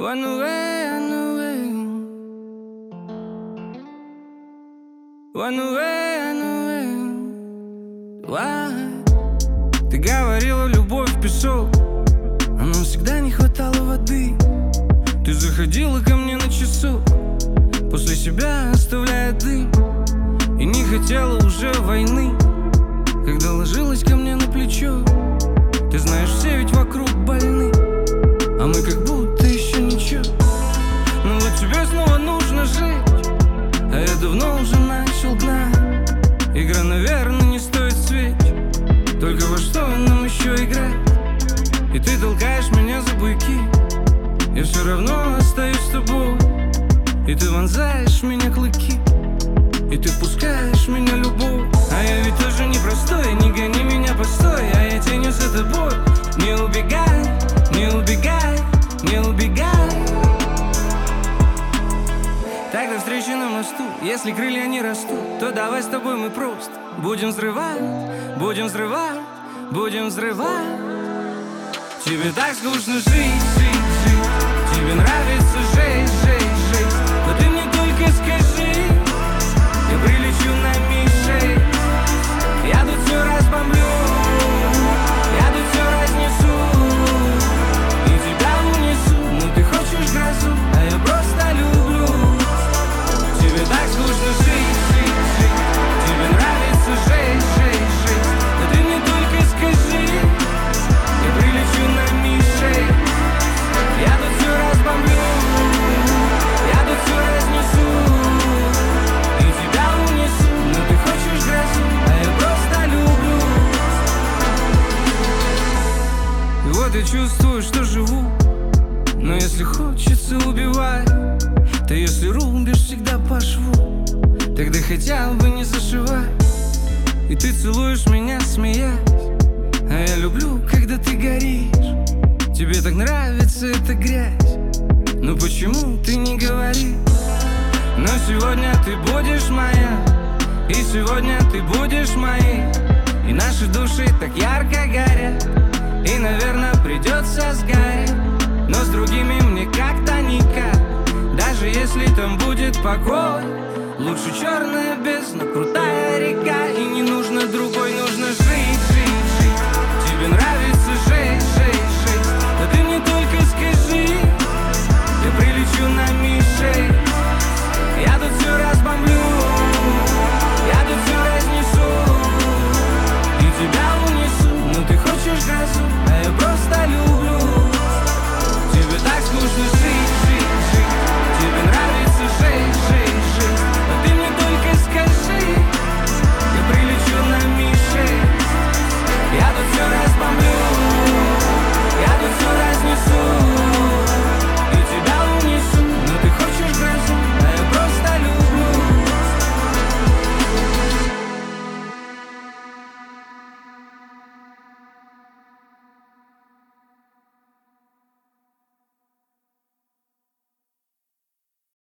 One away, one away. One away, one away. Why? Ты говорила, любовь песок, а нам всегда не хватало воды. Ты заходила ко мне на часок, после себя оставляя дым, и не хотела уже войны, когда ложилась ко мне на плечо. Ты знаешь, все ведь вокруг больны, а мы как будто еще ничего. Но вот тебе снова нужно жить, а я давно уже начал гнать. Игра, наверное, не стоит свеч, только во что нам еще играть? И ты толкаешь меня за буйки, я все равно остаюсь с тобой. И ты вонзаешь в меня клыки, и ты впускаешь в меня любовь. А я ведь тоже непростой, не гони меня постой, а я тянусь за тобой. Не убегай, не убегай, не убегай. Так до встречи на мосту, если крылья не растут, то давай с тобой мы просто будем взрывать, будем взрывать, будем взрывать. Тебе так скучно жить, жить, жить, тебе нравится жить, жить, жить. Но ты мне только скажи, я прилечу на Ми-6. Я тут все разбомблю, я тут все разнесу и тебя унесу. Ну ты хочешь грозу, а я просто люблю. Тебе так скучно жить, жить, жить, тебе нравится жить, жить, жить. Но ты мне только скажи, я прилечу на Ми-6. Я тут все разбомблю, я тут все разнесу и тебя унесу. Но ты хочешь грозу, а я просто люблю. И вот я чувствую, что живу, но если хочется убивать, то если рубишь всегда по шву, тогда хотя бы не зашивай. И ты целуешь меня, смеясь, а я люблю, когда ты горишь. Тебе так нравится эта грязь, но почему ты не говоришь? Но сегодня ты будешь моя, и сегодня ты будешь моей. И наши души так ярко горят, и, наверное, придется сгореть. Но с другими мне как-то никак, даже если там будет покой. Лучше черная бездна, крутая река, и не нужно другого.